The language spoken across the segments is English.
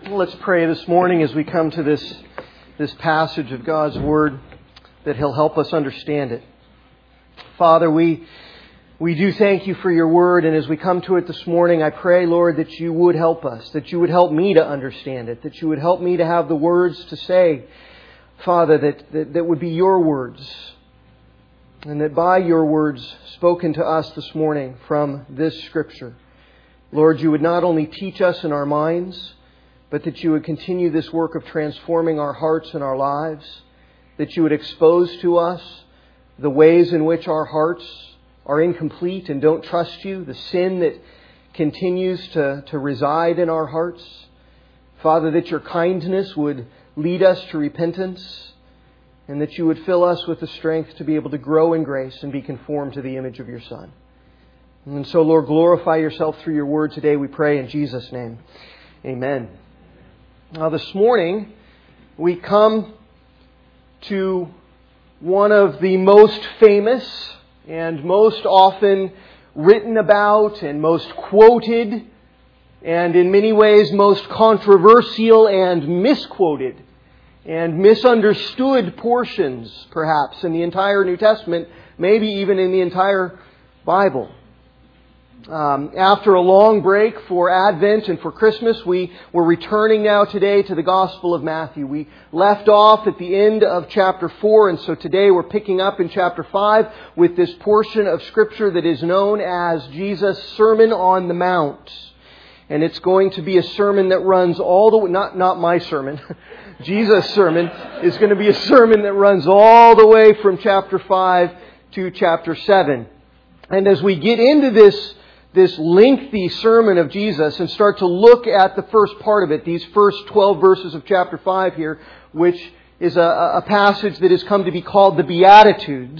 Let's pray this morning as we come to this passage of God's Word, that He'll help us understand it. Father, we do thank You for Your Word, and as we come to it this morning, I pray, Lord, that You would help us, that You would help me to understand it, that You would help me to have the words to say, Father, that would be Your words, and that by Your words spoken to us this morning from this Scripture, Lord, You would not only teach us in our minds, but that You would continue this work of transforming our hearts and our lives, that You would expose to us the ways in which our hearts are incomplete and don't trust You, the sin that continues to reside in our hearts. Father, that Your kindness would lead us to repentance, and that You would fill us with the strength to be able to grow in grace and be conformed to the image of Your Son. And so, Lord, glorify Yourself through Your Word today, we pray in Jesus' name. Amen. Now, this morning, we come to one of the most famous and most often written about and most quoted and in many ways most controversial and misquoted and misunderstood portions, perhaps, in the entire New Testament, maybe even in the entire Bible. After a long break for Advent and for Christmas, we're returning now today to the Gospel of Matthew. We left off at the end of chapter 4, and so today we're picking up in chapter 5 with this portion of Scripture that is known as Jesus' Sermon on the Mount. And it's going to be a sermon that runs all the way, not my sermon, Jesus' sermon is going to be a sermon that runs all the way from chapter 5 to chapter 7. And as we get into this lengthy sermon of Jesus and start to look at the first part of it, these first 12 verses of chapter 5 here, which is a passage that has come to be called the Beatitudes.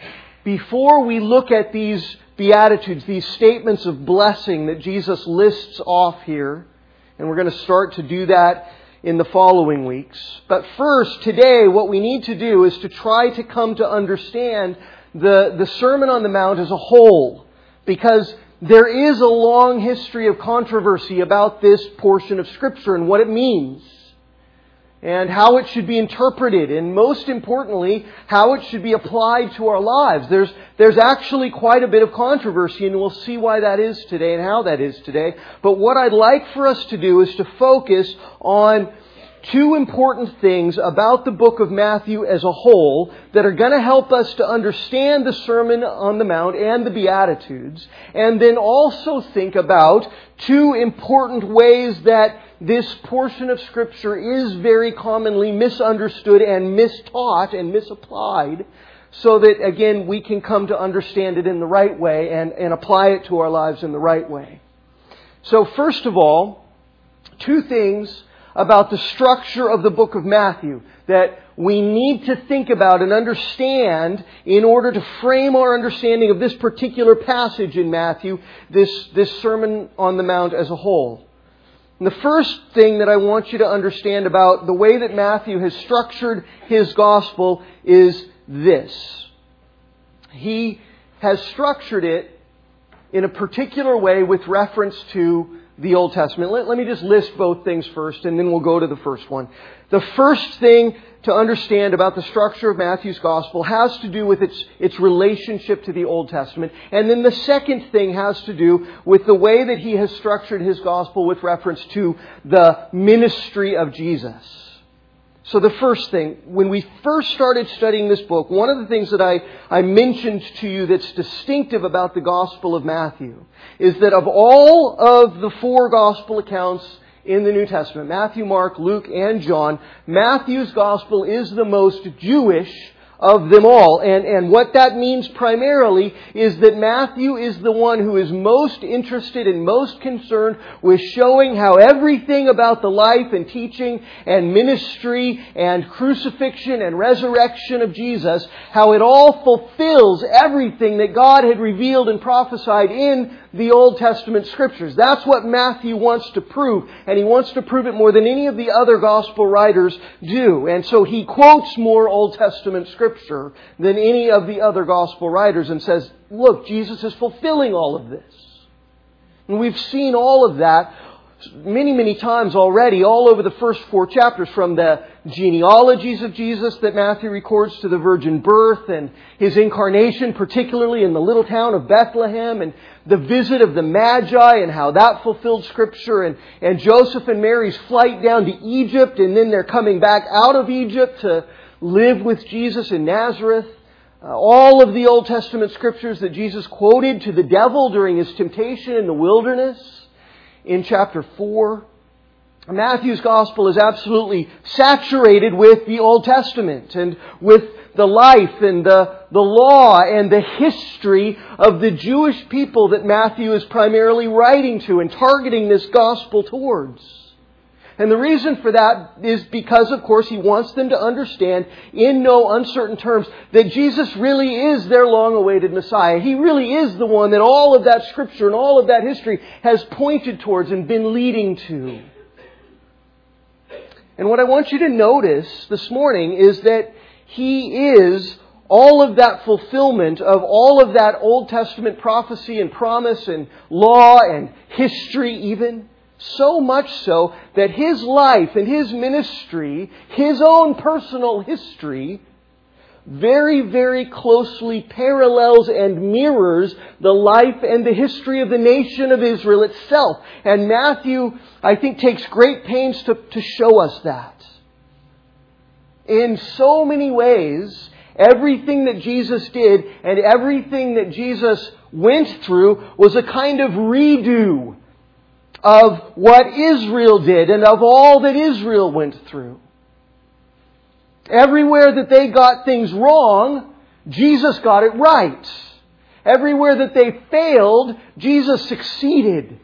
Before we look at these Beatitudes, these statements of blessing that Jesus lists off here, and we're going to start to do that in the following weeks. But first, today, what we need to do is to try to come to understand the Sermon on the Mount as a whole, because there is a long history of controversy about this portion of Scripture and what it means, and how it should be interpreted, and most importantly, how it should be applied to our lives. There's actually quite a bit of controversy, and we'll see why that is today and how that is today. But what I'd like for us to do is to focus on two important things about the book of Matthew as a whole that are going to help us to understand the Sermon on the Mount and the Beatitudes, and then also think about two important ways that this portion of Scripture is very commonly misunderstood and mistaught and misapplied, so that, again, we can come to understand it in the right way and apply it to our lives in the right way. So first of all, two things about the structure of the book of Matthew that we need to think about and understand in order to frame our understanding of this particular passage in Matthew, this Sermon on the Mount as a whole. And the first thing that I want you to understand about the way that Matthew has structured his gospel is this. He has structured it in a particular way with reference to the Old Testament. Let me just list both things first, and then we'll go to the first one. The first thing to understand about the structure of Matthew's Gospel has to do with its relationship to the Old Testament. And then the second thing has to do with the way that he has structured his Gospel with reference to the ministry of Jesus. So the first thing, when we first started studying this book, one of the things that I mentioned to you that's distinctive about the Gospel of Matthew is that of all of the four Gospel accounts in the New Testament, Matthew, Mark, Luke, and John, Matthew's Gospel is the most Jewish of them all. And what that means primarily is that Matthew is the one who is most interested and most concerned with showing how everything about the life and teaching and ministry and crucifixion and resurrection of Jesus, how it all fulfills everything that God had revealed and prophesied in the Old Testament Scriptures. That's what Matthew wants to prove, and he wants to prove it more than any of the other Gospel writers do. And so he quotes more Old Testament Scripture than any of the other Gospel writers and says, look, Jesus is fulfilling all of this. And we've seen all of that many, many times already, all over the first 4 chapters, from the genealogies of Jesus that Matthew records to the virgin birth and His incarnation, particularly in the little town of Bethlehem, and the visit of the Magi and how that fulfilled Scripture, and Joseph and Mary's flight down to Egypt, and then they're coming back out of Egypt to live with Jesus in Nazareth. All of the Old Testament Scriptures that Jesus quoted to the devil during His temptation in the wilderness in chapter 4. Matthew's Gospel is absolutely saturated with the Old Testament and with the life and the law and the history of the Jewish people that Matthew is primarily writing to and targeting this Gospel towards. And the reason for that is because, of course, he wants them to understand in no uncertain terms that Jesus really is their long-awaited Messiah. He really is the one that all of that Scripture and all of that history has pointed towards and been leading to. And what I want you to notice this morning is that He is all of that fulfillment of all of that Old Testament prophecy and promise and law and history even. So much so that His life and His ministry, His own personal history, very, very closely parallels and mirrors the life and the history of the nation of Israel itself. And Matthew, I think, takes great pains to show us that. In so many ways, everything that Jesus did and everything that Jesus went through was a kind of redo of what Israel did and of all that Israel went through. Everywhere that they got things wrong, Jesus got it right. Everywhere that they failed, Jesus succeeded.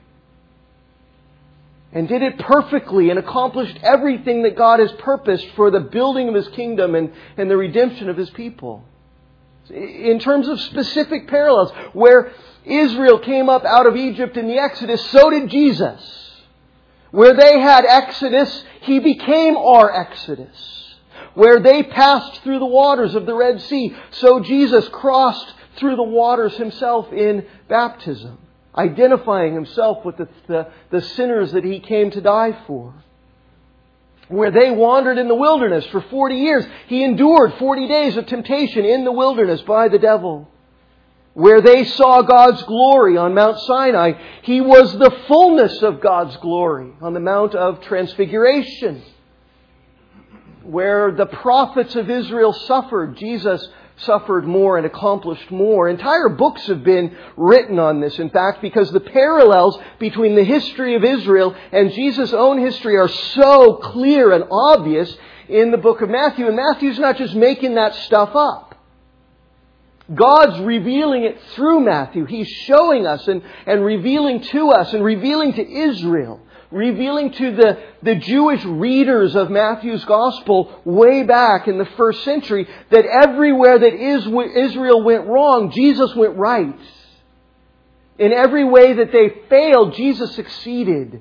And did it perfectly and accomplished everything that God has purposed for the building of His kingdom and the redemption of His people. In terms of specific parallels, where Israel came up out of Egypt in the Exodus, so did Jesus. Where they had Exodus, He became our Exodus. Where they passed through the waters of the Red Sea, so Jesus crossed through the waters Himself in baptism, identifying Himself with the sinners that He came to die for. Where they wandered in the wilderness for 40 years, He endured 40 days of temptation in the wilderness by the devil. Where they saw God's glory on Mount Sinai, He was the fullness of God's glory on the Mount of Transfiguration. Where the prophets of Israel suffered, Jesus suffered more and accomplished more. Entire books have been written on this, in fact, because the parallels between the history of Israel and Jesus' own history are so clear and obvious in the book of Matthew. And Matthew's not just making that stuff up. God's revealing it through Matthew. He's showing us and revealing to us and revealing to Israel, revealing to the Jewish readers of Matthew's Gospel way back in the first century that everywhere that Israel went wrong, Jesus went right. In every way that they failed, Jesus succeeded.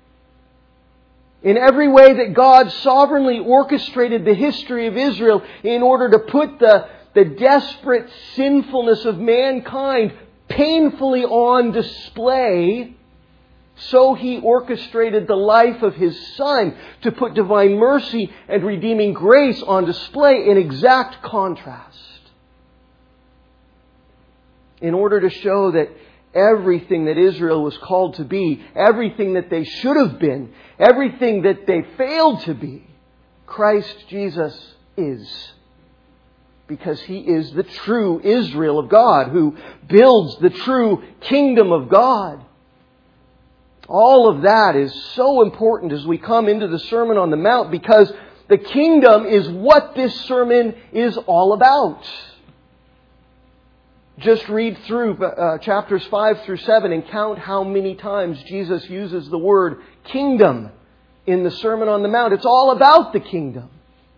In every way that God sovereignly orchestrated the history of Israel in order to put the desperate sinfulness of mankind painfully on display, so He orchestrated the life of His Son to put divine mercy and redeeming grace on display in exact contrast. In order to show that everything that Israel was called to be, everything that they should have been, everything that they failed to be, Christ Jesus is. Because He is the true Israel of God who builds the true kingdom of God. All of that is so important as we come into the Sermon on the Mount, because the kingdom is what this sermon is all about. Just read through chapters 5 through 7 and count how many times Jesus uses the word kingdom in the Sermon on the Mount. It's all about the kingdom.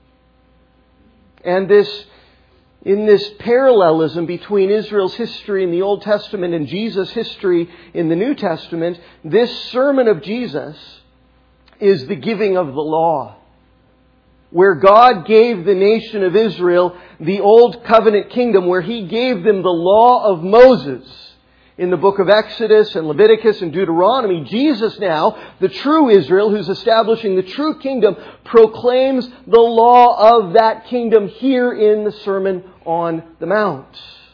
And in this parallelism between Israel's history in the Old Testament and Jesus' history in the New Testament, this sermon of Jesus is the giving of the law. Where God gave the nation of Israel the Old Covenant kingdom, where He gave them the law of Moses. in the book of Exodus and Leviticus and Deuteronomy, Jesus now, the true Israel who's establishing the true kingdom, proclaims the law of that kingdom here in the Sermon on the Mount.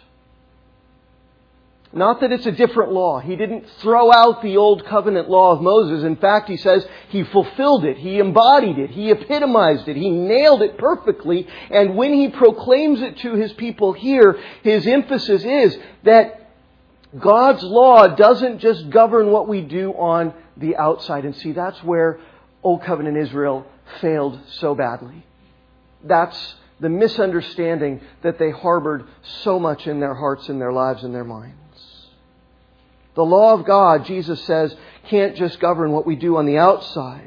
Not that it's a different law. He didn't throw out the old covenant law of Moses. In fact, he says he fulfilled it. He embodied it. He epitomized it. He nailed it perfectly. And when he proclaims it to his people here, his emphasis is that God's law doesn't just govern what we do on the outside. And see, that's where Old Covenant Israel failed so badly. That's the misunderstanding that they harbored so much in their hearts and their lives and their minds. The law of God, Jesus says, can't just govern what we do on the outside.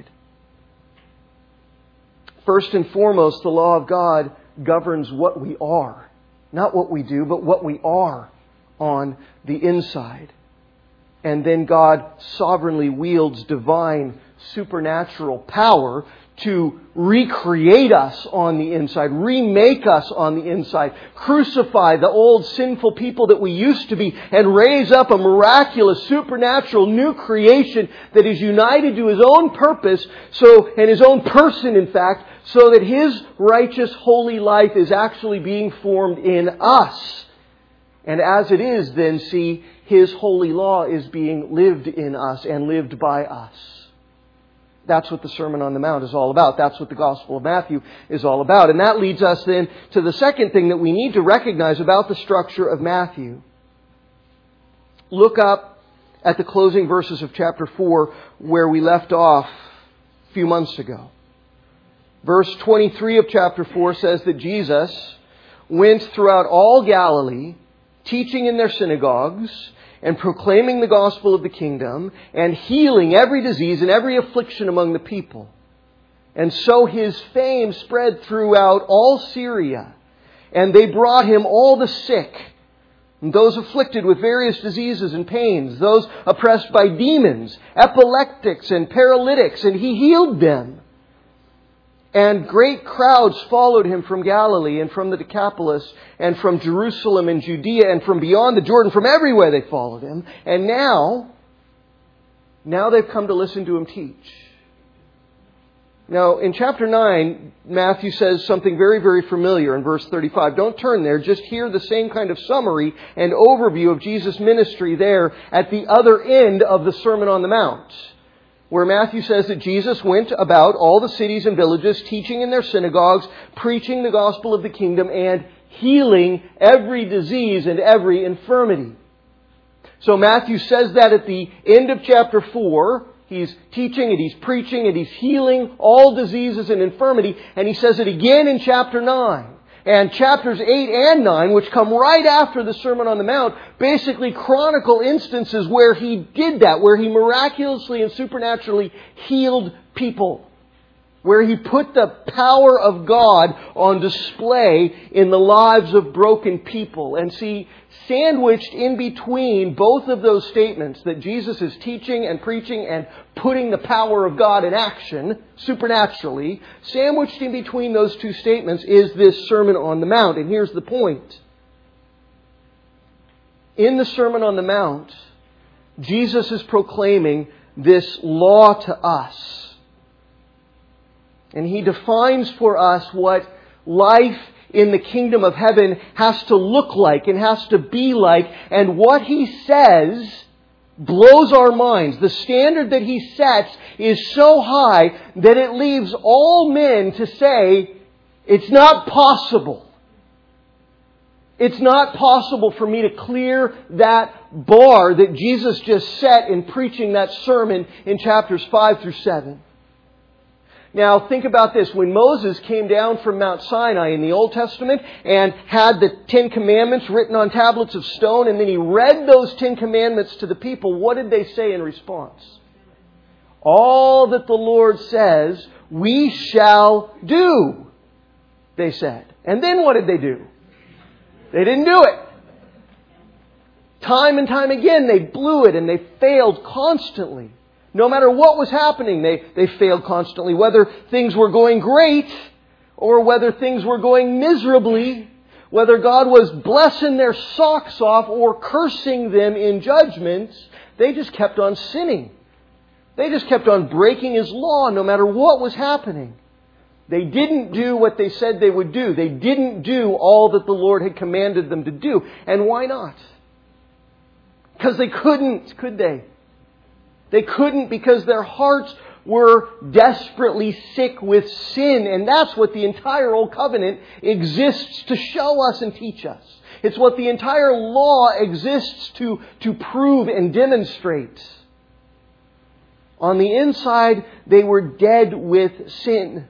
First and foremost, the law of God governs what we are. Not what we do, but what we are on the inside. And then God sovereignly wields divine, supernatural power to recreate us on the inside, remake us on the inside, crucify the old sinful people that we used to be, and raise up a miraculous, supernatural new creation that is united to His own purpose, and His own person, in fact, so that His righteous, holy life is actually being formed in us. And as it is, then, see, His holy law is being lived in us and lived by us. That's what the Sermon on the Mount is all about. That's what the Gospel of Matthew is all about. And that leads us then to the second thing that we need to recognize about the structure of Matthew. Look up at the closing verses of chapter 4 where we left off a few months ago. Verse 23 of chapter 4 says that Jesus went throughout all Galilee, teaching in their synagogues, and proclaiming the gospel of the kingdom, and healing every disease and every affliction among the people. And so His fame spread throughout all Syria, and they brought Him all the sick, and those afflicted with various diseases and pains, those oppressed by demons, epileptics and paralytics, and He healed them. And great crowds followed Him from Galilee and from the Decapolis and from Jerusalem and Judea and from beyond the Jordan. From everywhere they followed Him. And now they've come to listen to Him teach. Now, in chapter 9, Matthew says something very, very familiar in verse 35. Don't turn there. Just hear the same kind of summary and overview of Jesus' ministry there at the other end of the Sermon on the Mount, where Matthew says that Jesus went about all the cities and villages, teaching in their synagogues, preaching the gospel of the kingdom, and healing every disease and every infirmity. So Matthew says that at the end of chapter 4. He's teaching and He's preaching and He's healing all diseases and infirmity. And He says it again in chapter 9. And chapters 8 and 9, which come right after the Sermon on the Mount, basically chronicle instances where He did that, where He miraculously and supernaturally healed people, where He put the power of God on display in the lives of broken people. And see, sandwiched in between both of those statements that Jesus is teaching and preaching and putting the power of God in action supernaturally, sandwiched in between those two statements is this Sermon on the Mount. And here's the point. In the Sermon on the Mount, Jesus is proclaiming this law to us. And He defines for us what life in the kingdom of heaven has to look like and has to be like. And what He says blows our minds. The standard that He sets is so high that it leaves all men to say, it's not possible. It's not possible for me to clear that bar that Jesus just set in preaching that sermon in chapters 5 through 7. Now, think about this. When Moses came down from Mount Sinai in the Old Testament and had the 10 Commandments written on tablets of stone, and then he read those 10 Commandments to the people, what did they say in response? All that the Lord says, we shall do, they said. And then what did they do? They didn't do it. Time and time again, they blew it and they failed constantly. No matter what was happening, they failed constantly. Whether things were going great or whether things were going miserably, whether God was blessing their socks off or cursing them in judgment, they just kept on sinning. They just kept on breaking His law no matter what was happening. They didn't do what they said they would do. They didn't do all that the Lord had commanded them to do. And why not? Because they couldn't, could they? They couldn't because their hearts were desperately sick with sin. And that's what the entire Old Covenant exists to show us and teach us. It's what the entire law exists to prove and demonstrate. On the inside, they were dead with sin.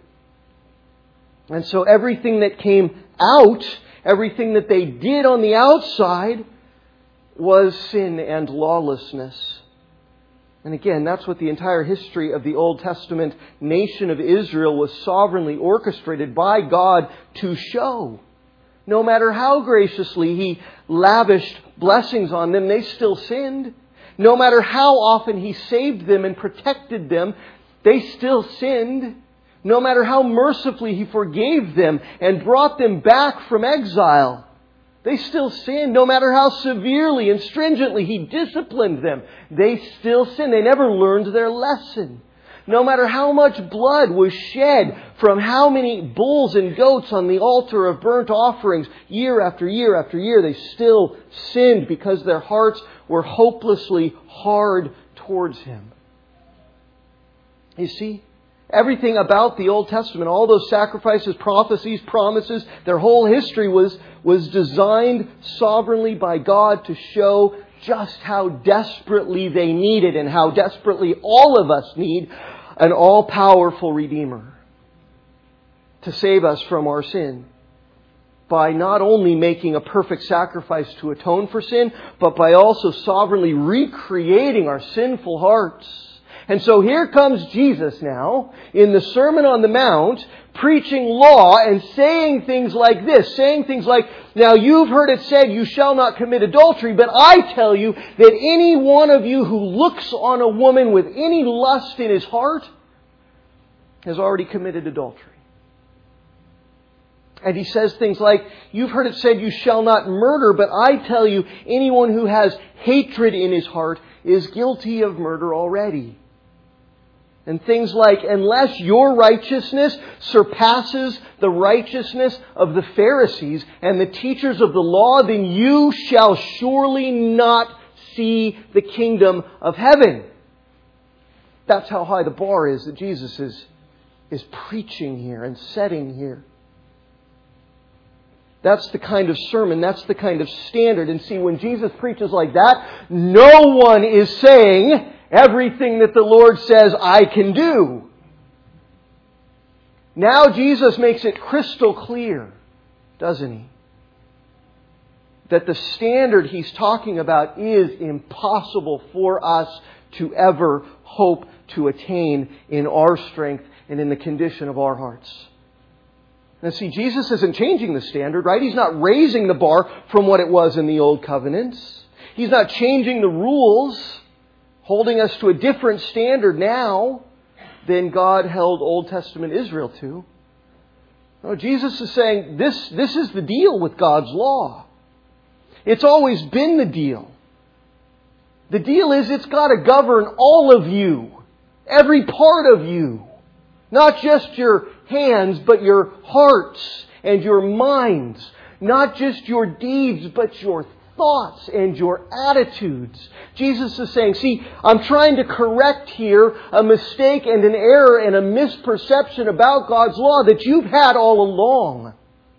And so everything that came out, everything that they did on the outside, was sin and lawlessness. And again, that's what the entire history of the Old Testament nation of Israel was sovereignly orchestrated by God to show. No matter how graciously He lavished blessings on them, they still sinned. No matter how often He saved them and protected them, they still sinned. No matter how mercifully He forgave them and brought them back from exile, they still sinned. No matter how severely and stringently He disciplined them, they still sinned. They never learned their lesson. No matter how much blood was shed from how many bulls and goats on the altar of burnt offerings, year after year after year, they still sinned because their hearts were hopelessly hard towards Him. You see? Everything about the Old Testament, all those sacrifices, prophecies, promises, their whole history was designed sovereignly by God to show just how desperately they needed and how desperately all of us need an all-powerful Redeemer to save us from our sin by not only making a perfect sacrifice to atone for sin, but by also sovereignly recreating our sinful hearts. And so here comes Jesus now in the Sermon on the Mount preaching law and saying things like this. Saying things like, now you've heard it said you shall not commit adultery, but I tell you that any one of you who looks on a woman with any lust in his heart has already committed adultery. And He says things like, you've heard it said you shall not murder, but I tell you anyone who has hatred in his heart is guilty of murder already. And things like, unless your righteousness surpasses the righteousness of the Pharisees and the teachers of the law, then you shall surely not see the kingdom of heaven. That's how high the bar is that Jesus is preaching here and setting here. That's the kind of sermon, that's the kind of standard. And see, when Jesus preaches like that, no one is saying everything that the Lord says I can do. Now Jesus makes it crystal clear, doesn't He? That the standard He's talking about is impossible for us to ever hope to attain in our strength and in the condition of our hearts. And see, Jesus isn't changing the standard, right? He's not raising the bar from what it was in the Old Covenant. He's not changing the rules, holding us to a different standard now than God held Old Testament Israel to. No, Jesus is saying this is the deal with God's law. It's always been the deal. The deal is it's got to govern all of you, every part of you. Not just your hands, but your hearts and your minds. Not just your deeds, but your thoughts and your attitudes. Jesus is saying, see, I'm trying to correct here a mistake and an error and a misperception about God's law that you've had all along.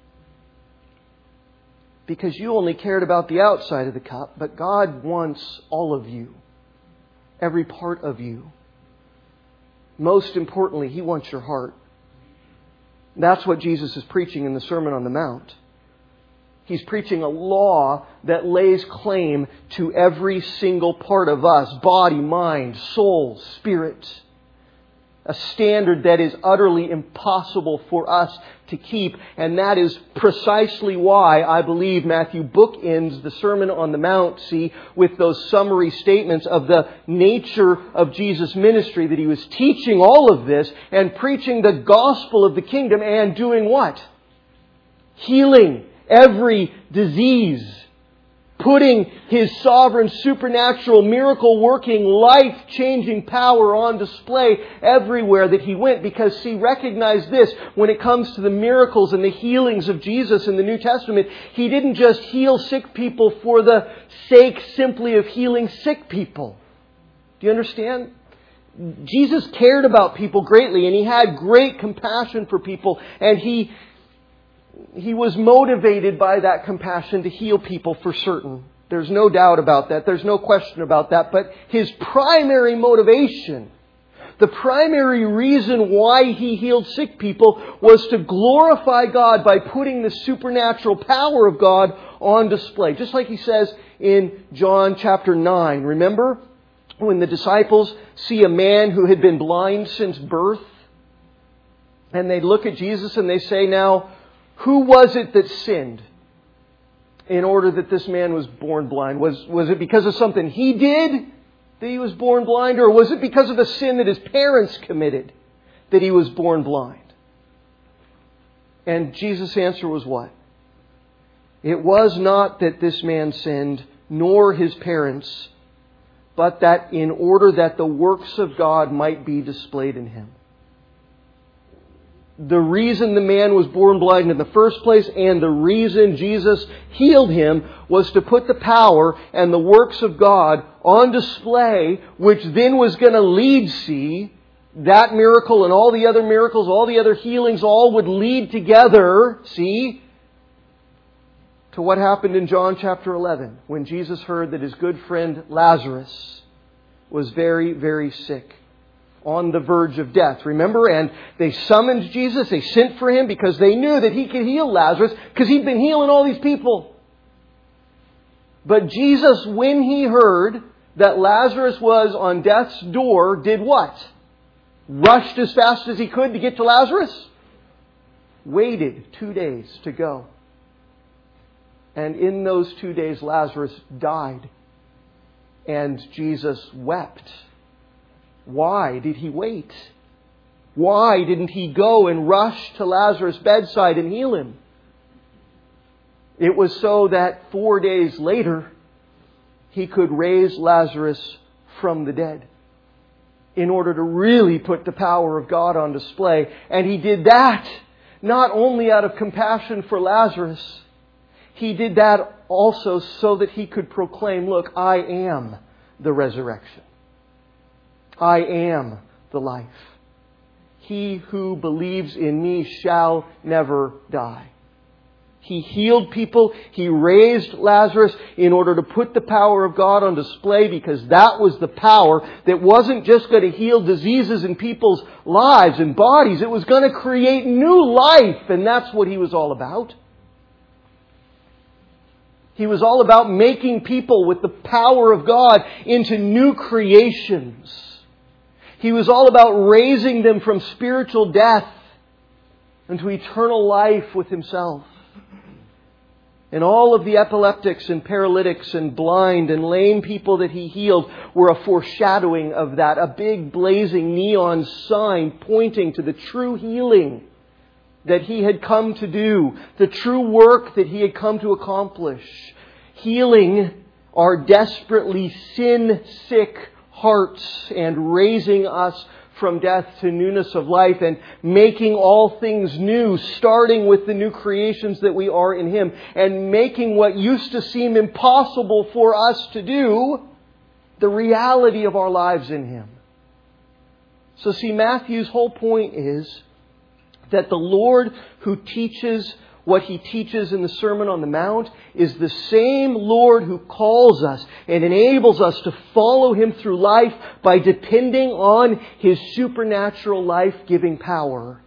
Because you only cared about the outside of the cup, but God wants all of you. Every part of you. Most importantly, He wants your heart. That's what Jesus is preaching in the Sermon on the Mount. He's preaching a law that lays claim to every single part of us, body, mind, soul, spirit. A standard that is utterly impossible for us to keep. And that is precisely why I believe Matthew bookends the Sermon on the Mount, with those summary statements of the nature of Jesus' ministry, that He was teaching all of this and preaching the gospel of the kingdom and doing what? Healing every disease, putting His sovereign, supernatural, miracle-working, life-changing power on display everywhere that He went. Because, see, recognize this, when it comes to the miracles and the healings of Jesus in the New Testament, He didn't just heal sick people for the sake simply of healing sick people. Do you understand? Jesus cared about people greatly, and He had great compassion for people, and He was motivated by that compassion to heal people for certain. There's no doubt about that. There's no question about that. But His primary motivation, the primary reason why He healed sick people, was to glorify God by putting the supernatural power of God on display. Just like He says in John chapter 9. Remember when the disciples see a man who had been blind since birth? And they look at Jesus and they say, now, who was it that sinned in order that this man was born blind? Was it because of something he did that he was born blind? Or was it because of a sin that his parents committed that he was born blind? And Jesus' answer was what? It was not that this man sinned, nor his parents, but that in order that the works of God might be displayed in him. The reason the man was born blind in the first place and the reason Jesus healed him was to put the power and the works of God on display, which then was going to lead, see, that miracle and all the other miracles, all the other healings, all would lead together, see, to what happened in John chapter 11 when Jesus heard that his good friend Lazarus was very, very sick, on the verge of death. Remember? And they summoned Jesus. They sent for Him because they knew that He could heal Lazarus because He'd been healing all these people. But Jesus, when He heard that Lazarus was on death's door, did what? Rushed as fast as He could to get to Lazarus? Waited 2 days to go. And in those 2 days, Lazarus died. And Jesus wept. Why did He wait? Why didn't He go and rush to Lazarus' bedside and heal him? It was so that 4 days later, He could raise Lazarus from the dead in order to really put the power of God on display. And He did that not only out of compassion for Lazarus, He did that also so that He could proclaim, look, I am the resurrection. I am the life. He who believes in Me shall never die. He healed people. He raised Lazarus in order to put the power of God on display, because that was the power that wasn't just going to heal diseases in people's lives and bodies. It was going to create new life, and that's what He was all about. He was all about making people with the power of God into new creations. He was all about raising them from spiritual death into eternal life with Himself. And all of the epileptics and paralytics and blind and lame people that He healed were a foreshadowing of that. A big blazing neon sign pointing to the true healing that He had come to do. The true work that He had come to accomplish. Healing our desperately sin-sick hearts and raising us from death to newness of life and making all things new, starting with the new creations that we are in Him, and making what used to seem impossible for us to do the reality of our lives in Him. So see, Matthew's whole point is that the Lord who teaches what He teaches in the Sermon on the Mount is the same Lord who calls us and enables us to follow Him through life by depending on His supernatural life-giving power.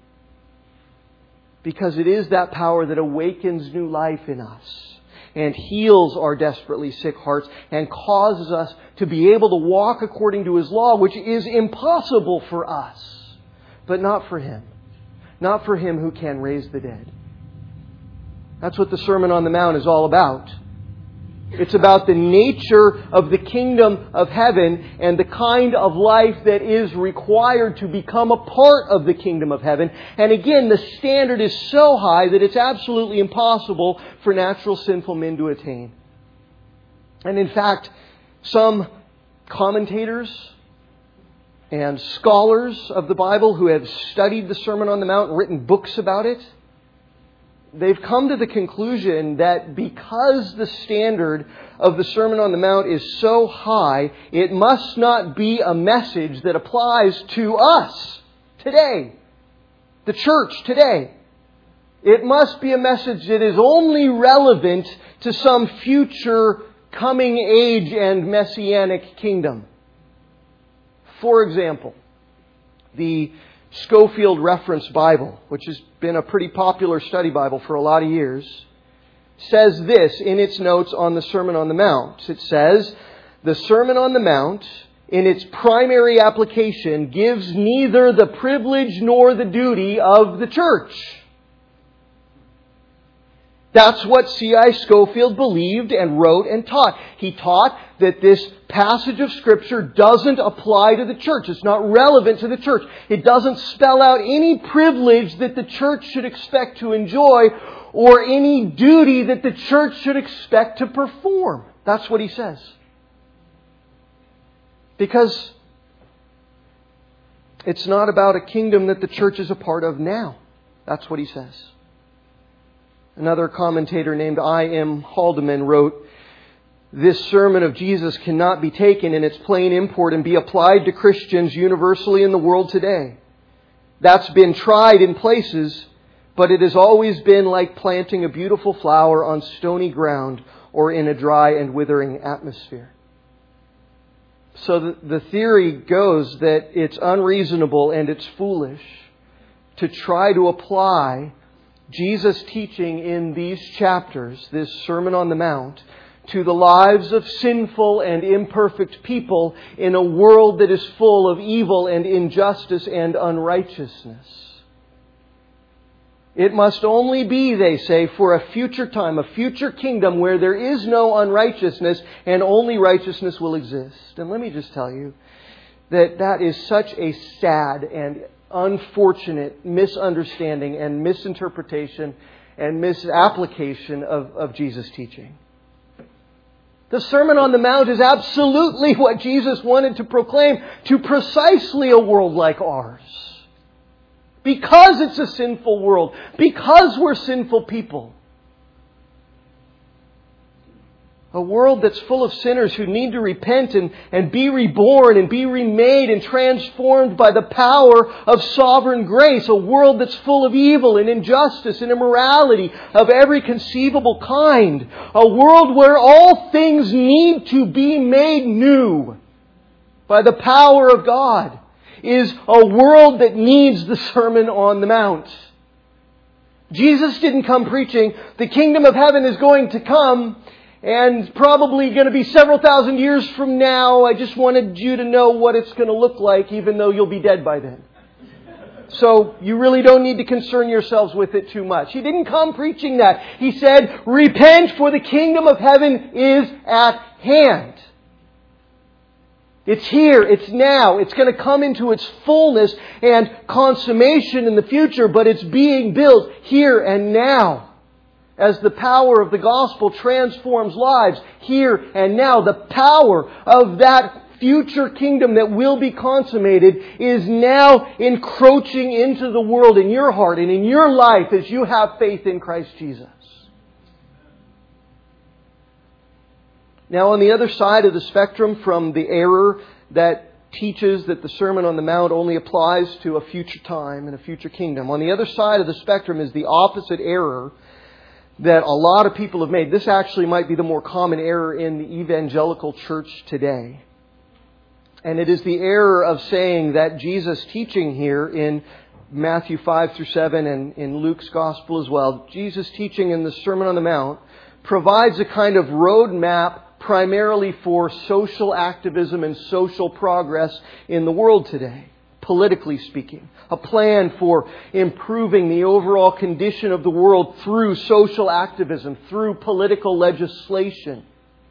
Because it is that power that awakens new life in us and heals our desperately sick hearts and causes us to be able to walk according to His law, which is impossible for us, but not for Him. Not for Him who can raise the dead. That's what the Sermon on the Mount is all about. It's about the nature of the kingdom of heaven and the kind of life that is required to become a part of the kingdom of heaven. And again, the standard is so high that it's absolutely impossible for natural sinful men to attain. And in fact, some commentators and scholars of the Bible who have studied the Sermon on the Mount and written books about it, they've come to the conclusion that because the standard of the Sermon on the Mount is so high, it must not be a message that applies to us today, the church today. It must be a message that is only relevant to some future coming age and messianic kingdom. For example, the Scofield Reference Bible, which has been a pretty popular study Bible for a lot of years, says this in its notes on the Sermon on the Mount. It says, "The Sermon on the Mount, in its primary application, gives neither the privilege nor the duty of the church." That's what C.I. Scofield believed and wrote and taught. He taught that this passage of Scripture doesn't apply to the church. It's not relevant to the church. It doesn't spell out any privilege that the church should expect to enjoy or any duty that the church should expect to perform. That's what he says. Because it's not about a kingdom that the church is a part of now. That's what he says. Another commentator named I.M. Haldeman wrote, "This sermon of Jesus cannot be taken in its plain import and be applied to Christians universally in the world today. That's been tried in places, but it has always been like planting a beautiful flower on stony ground or in a dry and withering atmosphere." So the theory goes that it's unreasonable and it's foolish to try to apply Jesus' teaching in these chapters, this Sermon on the Mount, to the lives of sinful and imperfect people in a world that is full of evil and injustice and unrighteousness. It must only be, they say, for a future time, a future kingdom where there is no unrighteousness and only righteousness will exist. And let me just tell you that is such a sad and unfortunate misunderstanding and misinterpretation and misapplication of Jesus' teaching. The Sermon on the Mount is absolutely what Jesus wanted to proclaim to precisely a world like ours. Because it's a sinful world. Because we're sinful people. A world that's full of sinners who need to repent and be reborn and be remade and transformed by the power of sovereign grace. A world that's full of evil and injustice and immorality of every conceivable kind. A world where all things need to be made new by the power of God. Is a world that needs the Sermon on the Mount. Jesus didn't come preaching, the kingdom of heaven is going to come and probably going to be several thousand years from now. I just wanted you to know what it's going to look like, even though you'll be dead by then. So you really don't need to concern yourselves with it too much. He didn't come preaching that. He said, repent, for the kingdom of heaven is at hand. It's here, it's now, it's going to come into its fullness and consummation in the future, but it's being built here and now. As the power of the gospel transforms lives here and now, the power of that future kingdom that will be consummated is now encroaching into the world in your heart and in your life as you have faith in Christ Jesus. Now, on the other side of the spectrum from the error that teaches that the Sermon on the Mount only applies to a future time and a future kingdom, on the other side of the spectrum is the opposite error that a lot of people have made. This actually might be the more common error in the evangelical church today. And it is the error of saying that Jesus' teaching here in Matthew 5 through 7 and in Luke's Gospel as well, Jesus' teaching in the Sermon on the Mount provides a kind of roadmap primarily for social activism and social progress in the world today, politically speaking. A plan for improving the overall condition of the world through social activism, through political legislation.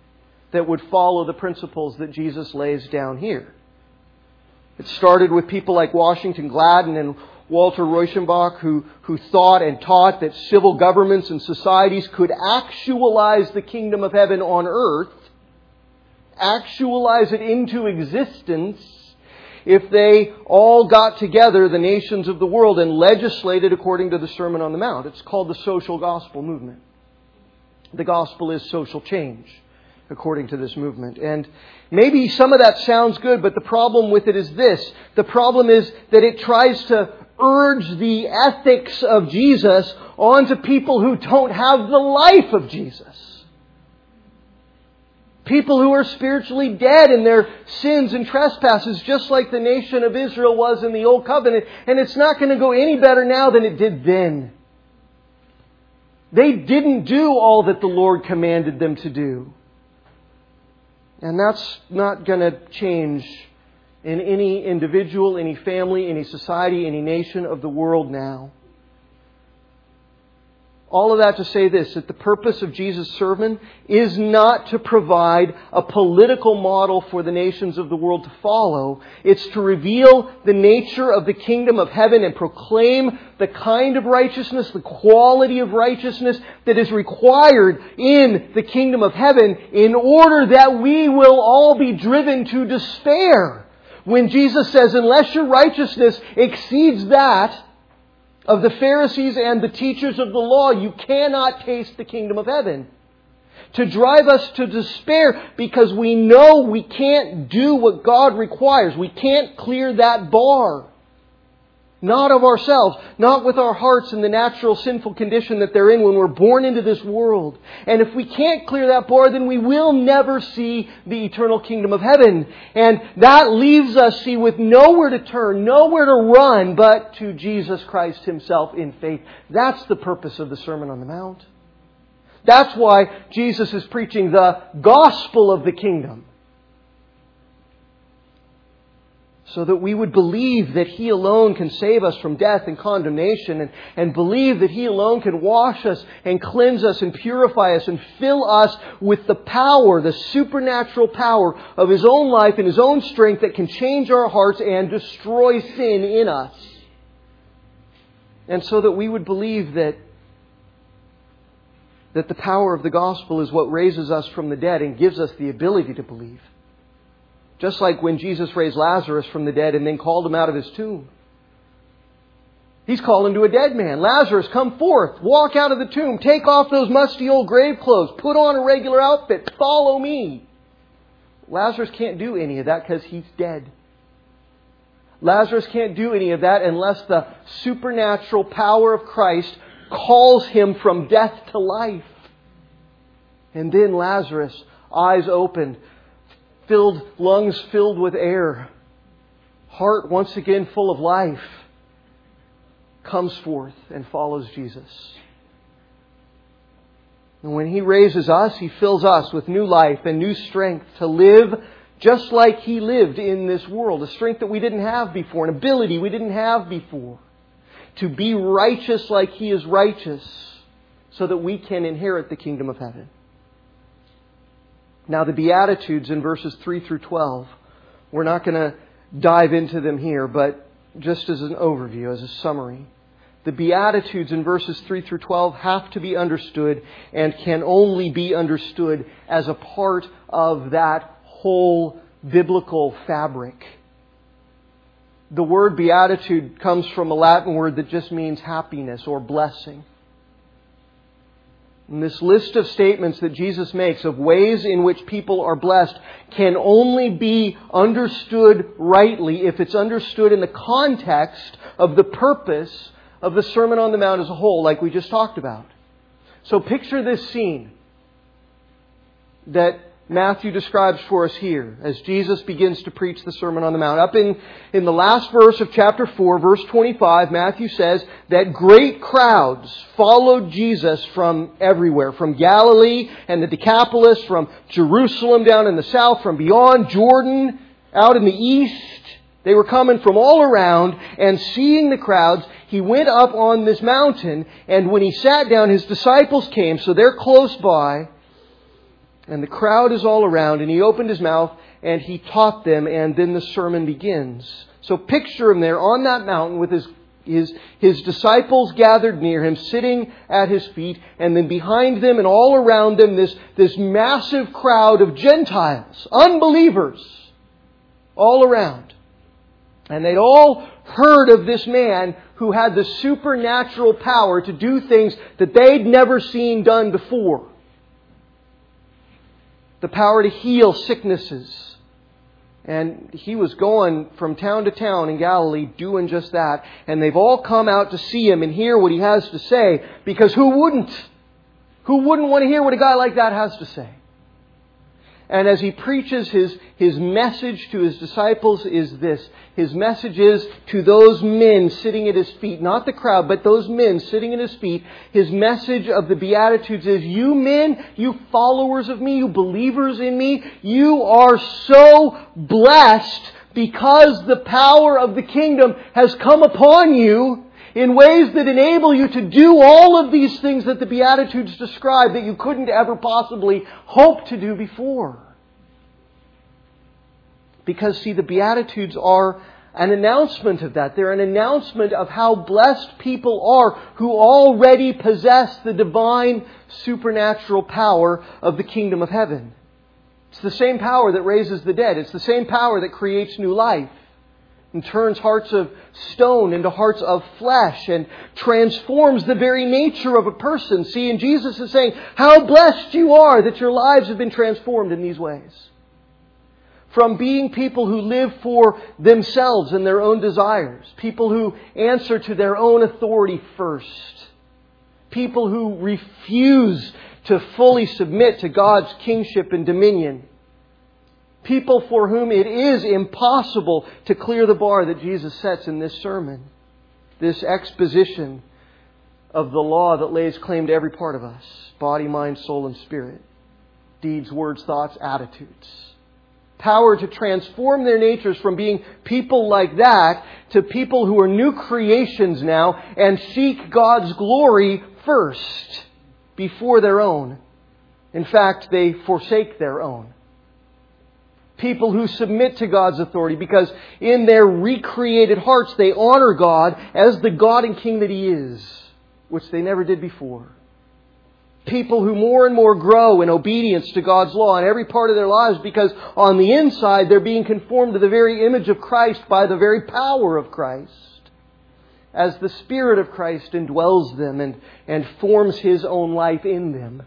that would follow the principles that Jesus lays down here. It started with people like Washington Gladden and Walter Rauschenbach who thought and taught that civil governments and societies could actualize the kingdom of heaven on earth, actualize it into existence, if they all got together, the nations of the world, and legislated according to the Sermon on the Mount. It's called the social gospel movement. The gospel is social change, according to this movement. And maybe some of that sounds good, but the problem with it is this. The problem is that it tries to urge the ethics of Jesus onto people who don't have the life of Jesus. People who are spiritually dead in their sins and trespasses, just like the nation of Israel was in the Old Covenant. And it's not going to go any better now than it did then. They didn't do all that the Lord commanded them to do. And that's not going to change in any individual, any family, any society, any nation of the world now. All of that to say this, that the purpose of Jesus' sermon is not to provide a political model for the nations of the world to follow. It's to reveal the nature of the kingdom of heaven and proclaim the kind of righteousness, the quality of righteousness that is required in the kingdom of heaven in order that we will all be driven to despair. When Jesus says, unless your righteousness exceeds that of the Pharisees and the teachers of the law, you cannot taste the kingdom of heaven. To drive us to despair because we know we can't do what God requires. We can't clear that bar. Not of ourselves, not with our hearts in the natural sinful condition that they're in when we're born into this world. And if we can't clear that bar, then we will never see the eternal kingdom of heaven. And that leaves us, with nowhere to turn, nowhere to run, but to Jesus Christ Himself in faith. That's the purpose of the Sermon on the Mount. That's why Jesus is preaching the gospel of the kingdom. So that we would believe that He alone can save us from death and condemnation, and believe that He alone can wash us and cleanse us and purify us and fill us with the power, the supernatural power of His own life and His own strength that can change our hearts and destroy sin in us. And so that we would believe that the power of the gospel is what raises us from the dead and gives us the ability to believe. Just like when Jesus raised Lazarus from the dead and then called him out of his tomb. He's calling to a dead man. Lazarus, come forth. Walk out of the tomb. Take off those musty old grave clothes. Put on a regular outfit. Follow me. Lazarus can't do any of that because he's dead. Lazarus can't do any of that unless the supernatural power of Christ calls him from death to life. And then Lazarus, eyes opened, lungs filled with air, heart once again full of life, comes forth and follows Jesus. And when He raises us, He fills us with new life and new strength to live just like He lived in this world. A strength that we didn't have before, an ability we didn't have before. To be righteous like He is righteous, so that we can inherit the kingdom of heaven. Now the Beatitudes in verses 3 through 12, we're not going to dive into them here, but just as an overview, as a summary. The Beatitudes in verses 3 through 12 have to be understood and can only be understood as a part of that whole biblical fabric. The word beatitude comes from a Latin word that just means happiness or blessing. And this list of statements that Jesus makes of ways in which people are blessed can only be understood rightly if it's understood in the context of the purpose of the Sermon on the Mount as a whole, like we just talked about. So picture this scene that Matthew describes for us here as Jesus begins to preach the Sermon on the Mount. Up in the last verse of chapter 4, verse 25, Matthew says that great crowds followed Jesus from everywhere, from Galilee and the Decapolis, from Jerusalem down in the south, from beyond Jordan, out in the east. They were coming from all around, and seeing the crowds, He went up on this mountain, and when He sat down, His disciples came, so they're close by. And the crowd is all around, and He opened His mouth and He taught them, and then the sermon begins. So picture Him there on that mountain with His disciples gathered near Him, sitting at His feet, and then behind them and all around them this massive crowd of Gentiles, unbelievers, all around. And they'd all heard of this man who had the supernatural power to do things that they'd never seen done before. The power to heal sicknesses. And He was going from town to town in Galilee doing just that. And they've all come out to see Him and hear what He has to say. Because who wouldn't? Who wouldn't want to hear what a guy like that has to say? And as He preaches, His message to His disciples is this. His message is to those men sitting at His feet, not the crowd, but those men sitting at His feet. His message of the Beatitudes is, you men, you followers of Me, you believers in Me, you are so blessed because the power of the kingdom has come upon you in ways that enable you to do all of these things that the Beatitudes describe that you couldn't ever possibly hope to do before. Because, see, the Beatitudes are an announcement of that. They're an announcement of how blessed people are who already possess the divine supernatural power of the kingdom of heaven. It's the same power that raises the dead. It's the same power that creates new life and turns hearts of stone into hearts of flesh and transforms the very nature of a person. See, and Jesus is saying, how blessed you are that your lives have been transformed in these ways. From being people who live for themselves and their own desires. People who answer to their own authority first. People who refuse to fully submit to God's kingship and dominion. People for whom it is impossible to clear the bar that Jesus sets in this sermon. This exposition of the law that lays claim to every part of us. Body, mind, soul, and spirit. Deeds, words, thoughts, attitudes. Power to transform their natures from being people like that to people who are new creations now and seek God's glory first before their own. In fact, they forsake their own. People who submit to God's authority because in their recreated hearts they honor God as the God and King that He is, which they never did before. People who more and more grow in obedience to God's law in every part of their lives because on the inside they're being conformed to the very image of Christ by the very power of Christ. As the Spirit of Christ indwells them and forms His own life in them.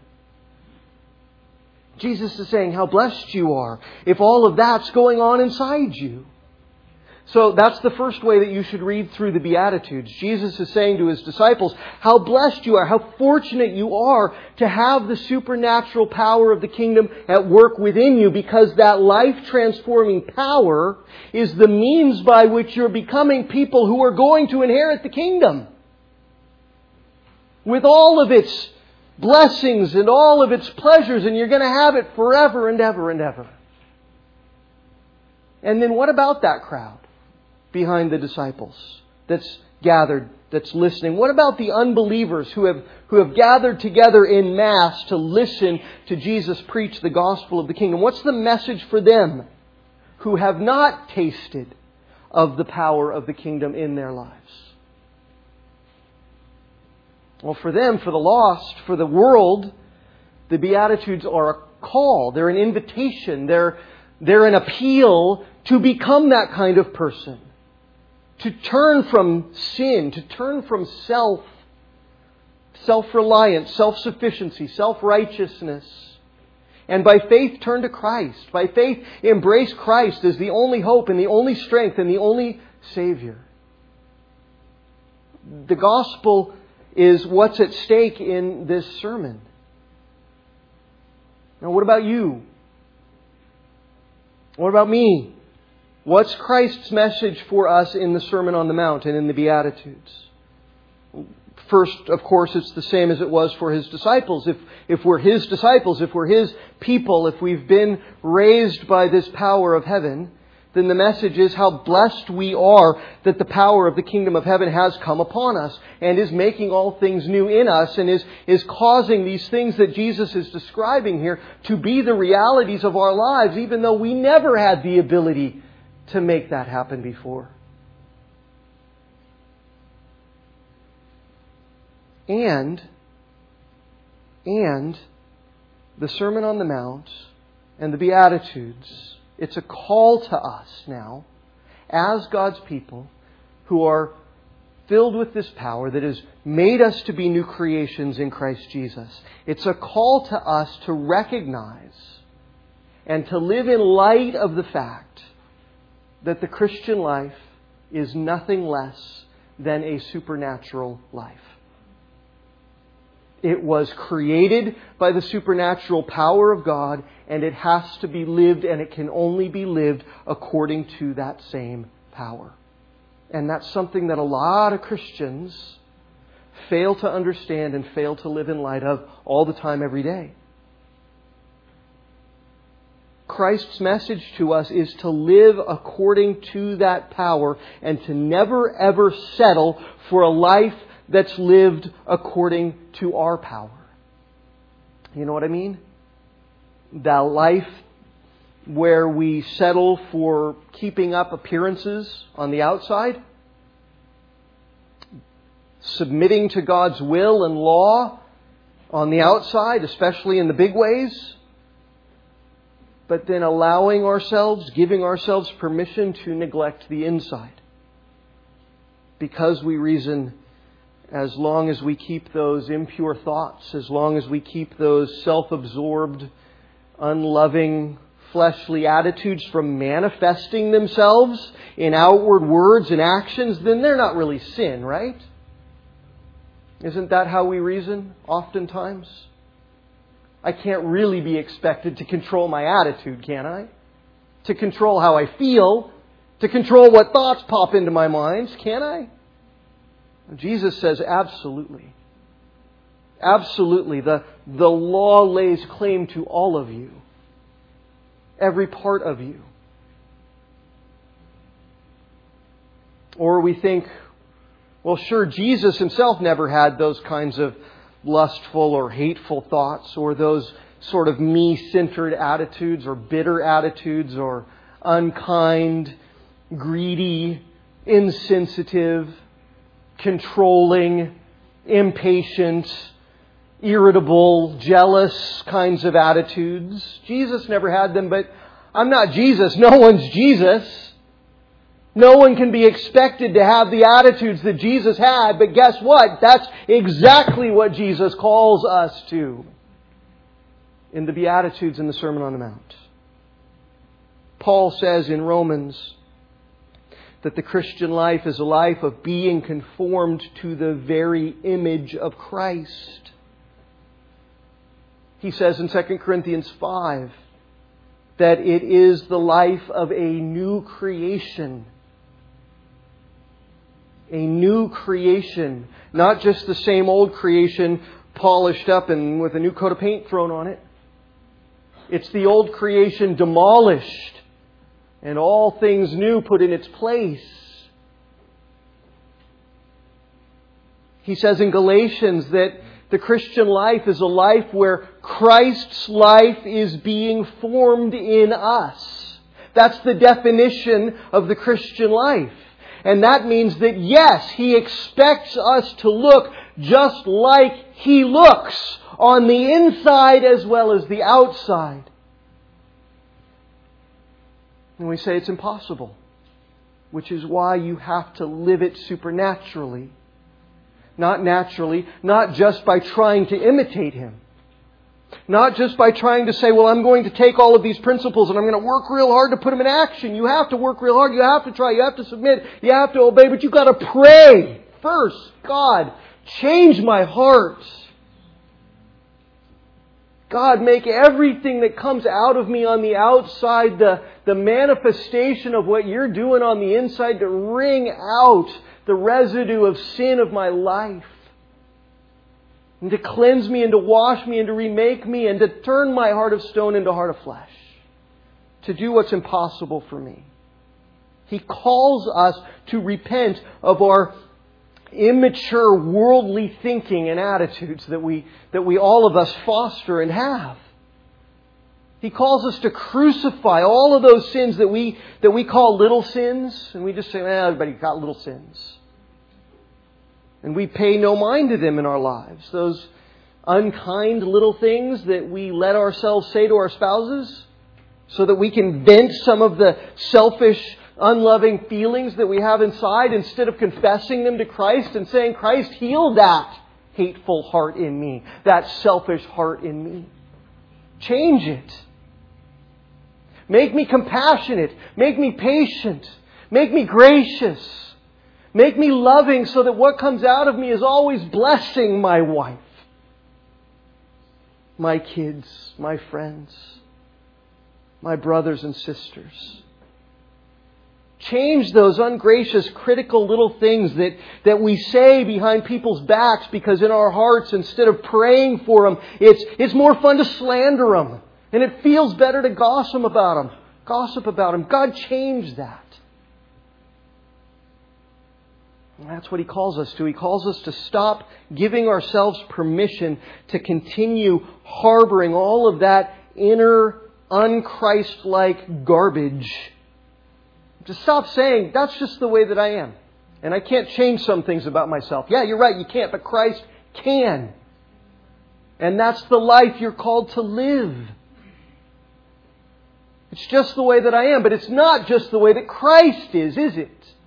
Jesus is saying how blessed you are if all of that's going on inside you. So that's the first way that you should read through the Beatitudes. Jesus is saying to His disciples how blessed you are, how fortunate you are to have the supernatural power of the kingdom at work within you, because that life-transforming power is the means by which you're becoming people who are going to inherit the kingdom. With all of its blessings and all of its pleasures, and you're going to have it forever and ever and ever. And then what about that crowd behind the disciples that's gathered, that's listening? What about the unbelievers who have gathered together in mass to listen to Jesus preach the gospel of the kingdom? What's the message for them who have not tasted of the power of the kingdom in their lives? Well, for them, for the lost, for the world, the Beatitudes are a call. They're an invitation. They're an appeal to become that kind of person. To turn from sin, to turn from self-reliance, self-sufficiency, self-righteousness. And by faith turn to Christ. By faith embrace Christ as the only hope and the only strength and the only Savior. The gospel is what's at stake in this sermon. Now, what about you? What about me? What's Christ's message for us in the Sermon on the Mount and in the Beatitudes? First, of course, it's the same as it was for His disciples. If we're His disciples, if we're His people, if we've been raised by this power of heaven, then the message is how blessed we are that the power of the kingdom of heaven has come upon us and is making all things new in us and is causing these things that Jesus is describing here to be the realities of our lives, even though we never had the ability to make that happen before. And the Sermon on the Mount and the Beatitudes, it's a call to us now, as God's people, who are filled with this power that has made us to be new creations in Christ Jesus. It's a call to us to recognize and to live in light of the fact that the Christian life is nothing less than a supernatural life. It was created by the supernatural power of God, and it has to be lived, and it can only be lived according to that same power. And that's something that a lot of Christians fail to understand and fail to live in light of all the time, every day. Christ's message to us is to live according to that power and to never ever settle for a life that's lived according to our power. You know what I mean? That life where we settle for keeping up appearances on the outside, submitting to God's will and law on the outside, especially in the big ways, but then allowing ourselves, giving ourselves permission to neglect the inside. Because we reason, as long as we keep those impure thoughts, as long as we keep those self-absorbed, unloving, fleshly attitudes from manifesting themselves in outward words and actions, then they're not really sin, right? Isn't that how we reason oftentimes? I can't really be expected to control my attitude, can I? To control how I feel, to control what thoughts pop into my mind, can I? Jesus says absolutely. Absolutely. The law lays claim to all of you. Every part of you. Or we think, well, sure, Jesus himself never had those kinds of lustful or hateful thoughts or those sort of me-centered attitudes or bitter attitudes or unkind, greedy, insensitive, controlling, impatient, irritable, jealous kinds of attitudes. Jesus never had them, but I'm not Jesus. No one's Jesus. No one can be expected to have the attitudes that Jesus had, but guess what? That's exactly what Jesus calls us to in the Beatitudes in the Sermon on the Mount. Paul says in Romans that the Christian life is a life of being conformed to the very image of Christ. He says in 2 Corinthians 5 that it is the life of a new creation. A new creation. Not just the same old creation polished up and with a new coat of paint thrown on it. It's the old creation demolished and all things new put in its place. He says in Galatians that the Christian life is a life where Christ's life is being formed in us. That's the definition of the Christian life. And that means that yes, He expects us to look just like He looks on the inside as well as the outside. And we say it's impossible, which is why you have to live it supernaturally. Not naturally, not just by trying to imitate Him. Not just by trying to say, well, I'm going to take all of these principles and I'm going to work real hard to put them in action. You have to work real hard. You have to try. You have to submit. You have to obey. But you've got to pray first. God, change my heart. God, make everything that comes out of me on the outside the manifestation of what You're doing on the inside to wring out the residue of sin of my life. And to cleanse me and to wash me and to remake me and to turn my heart of stone into a heart of flesh. To do what's impossible for me. He calls us to repent of our immature worldly thinking and attitudes that we all of us foster and have. He calls us to crucify all of those sins that we call little sins, and we just say, everybody's got little sins. And we pay no mind to them in our lives. Those unkind little things that we let ourselves say to our spouses so that we can vent some of the selfish, unloving feelings that we have inside instead of confessing them to Christ and saying, Christ, heal that hateful heart in me, that selfish heart in me. Change it. Make me compassionate. Make me patient. Make me gracious. Make me loving so that what comes out of me is always blessing my wife, my kids, my friends, my brothers and sisters. Change those ungracious, critical little things that we say behind people's backs because in our hearts, instead of praying for them, it's more fun to slander them. And it feels better to gossip about them. God, change that. And that's what He calls us to. He calls us to stop giving ourselves permission to continue harboring all of that inner, un-Christ-like garbage. To stop saying, that's just the way that I am. And I can't change some things about myself. Yeah, you're right, you can't, but Christ can. And that's the life you're called to live. It's just the way that I am, but it's not just the way that Christ is it?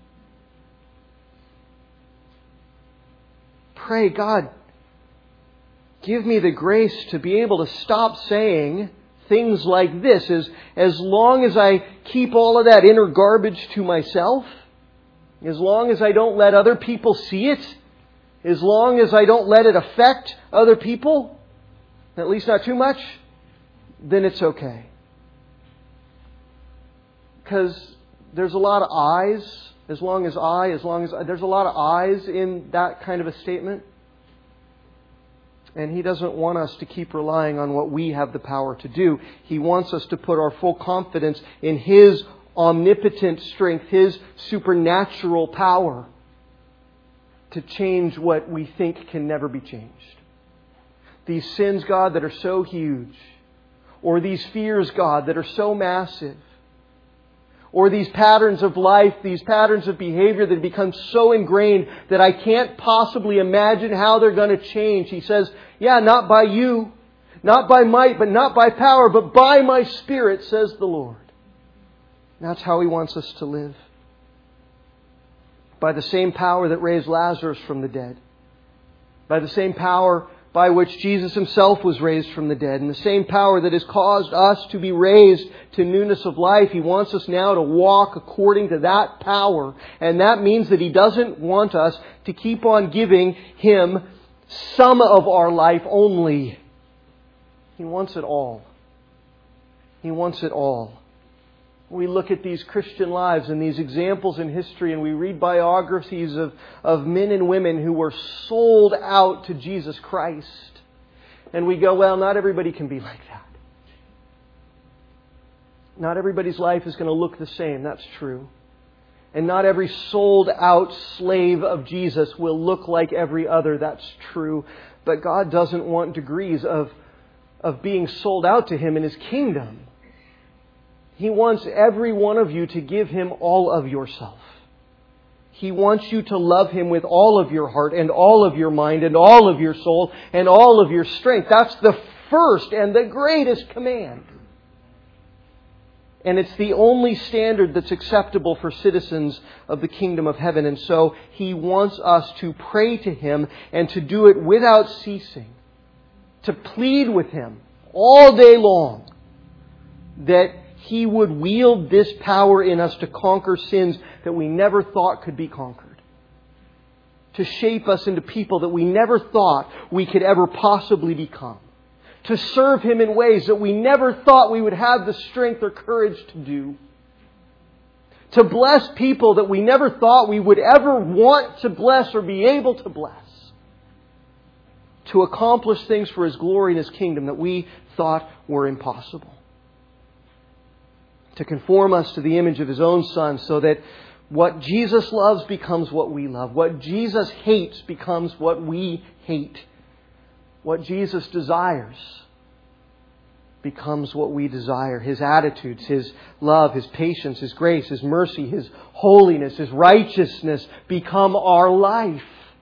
Pray, God, give me the grace to be able to stop saying things like this. As long as I keep all of that inner garbage to myself, as long as I don't let other people see it, as long as I don't let it affect other people, at least not too much, then it's okay. Because there's a lot of I's. There's a lot of I's in that kind of a statement. And He doesn't want us to keep relying on what we have the power to do. He wants us to put our full confidence in His omnipotent strength, His supernatural power to change what we think can never be changed. These sins, God, that are so huge, or these fears, God, that are so massive, or these patterns of life, these patterns of behavior that become so ingrained that I can't possibly imagine how they're going to change. He says, yeah, not by you, not by might, but not by power, but by my Spirit, says the Lord. That's how He wants us to live. By the same power that raised Lazarus from the dead. By the same power by which Jesus Himself was raised from the dead. And the same power that has caused us to be raised to newness of life. He wants us now to walk according to that power. And that means that He doesn't want us to keep on giving Him some of our life only. He wants it all. He wants it all. We look at these Christian lives and these examples in history, and we read biographies of men and women who were sold out to Jesus Christ. And we go, well, not everybody can be like that. Not everybody's life is going to look the same. That's true. And not every sold out slave of Jesus will look like every other. That's true. But God doesn't want degrees of being sold out to Him in His kingdom. He wants every one of you to give Him all of yourself. He wants you to love Him with all of your heart and all of your mind and all of your soul and all of your strength. That's the first and the greatest command. And it's the only standard that's acceptable for citizens of the kingdom of heaven. And so He wants us to pray to Him and to do it without ceasing. To plead with Him all day long that He would wield this power in us to conquer sins that we never thought could be conquered. To shape us into people that we never thought we could ever possibly become. To serve Him in ways that we never thought we would have the strength or courage to do. To bless people that we never thought we would ever want to bless or be able to bless. To accomplish things for His glory and His kingdom that we thought were impossible. to conform us to the image of His own Son, so that what Jesus loves becomes what we love. What Jesus hates becomes what we hate. What Jesus desires becomes what we desire. His attitudes, His love, His patience, His grace, His mercy, His holiness, His righteousness become our life.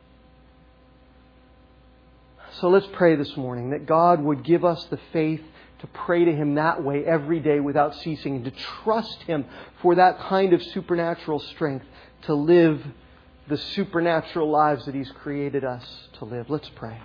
So let's pray this morning that God would give us the faith to pray to Him that way every day without ceasing, and to trust Him for that kind of supernatural strength to live the supernatural lives that He's created us to live. Let's pray.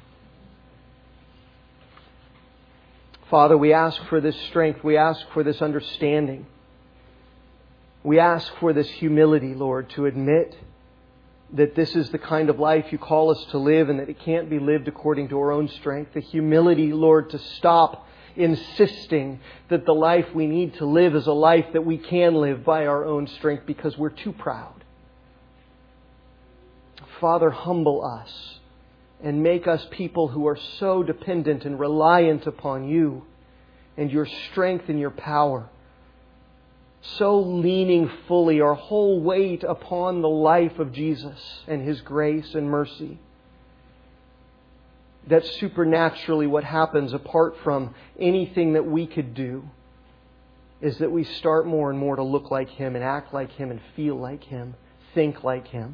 Father, we ask for this strength. We ask for this understanding. We ask for this humility, Lord, to admit that this is the kind of life You call us to live and that it can't be lived according to our own strength. The humility, Lord, to stop insisting that the life we need to live is a life that we can live by our own strength because we're too proud. Father, humble us and make us people who are so dependent and reliant upon You and Your strength and Your power. So leaning fully our whole weight upon the life of Jesus and His grace and mercy. That supernaturally what happens apart from anything that we could do is that we start more and more to look like Him and act like Him and feel like Him, think like Him.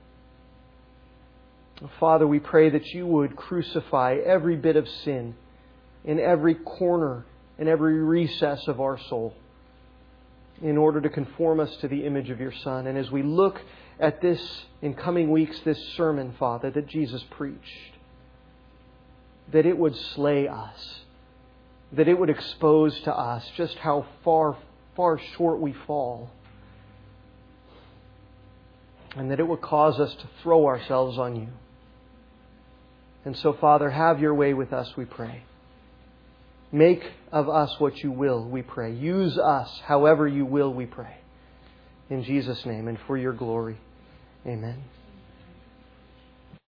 Father, we pray that You would crucify every bit of sin in every corner and every recess of our soul in order to conform us to the image of Your Son. And as we look at this in coming weeks, this sermon, Father, that Jesus preached, that it would slay us, that it would expose to us just how far, far short we fall, and that it would cause us to throw ourselves on You. And so, Father, have Your way with us, we pray. Make of us what You will, we pray. Use us however You will, we pray. In Jesus' name and for Your glory. Amen.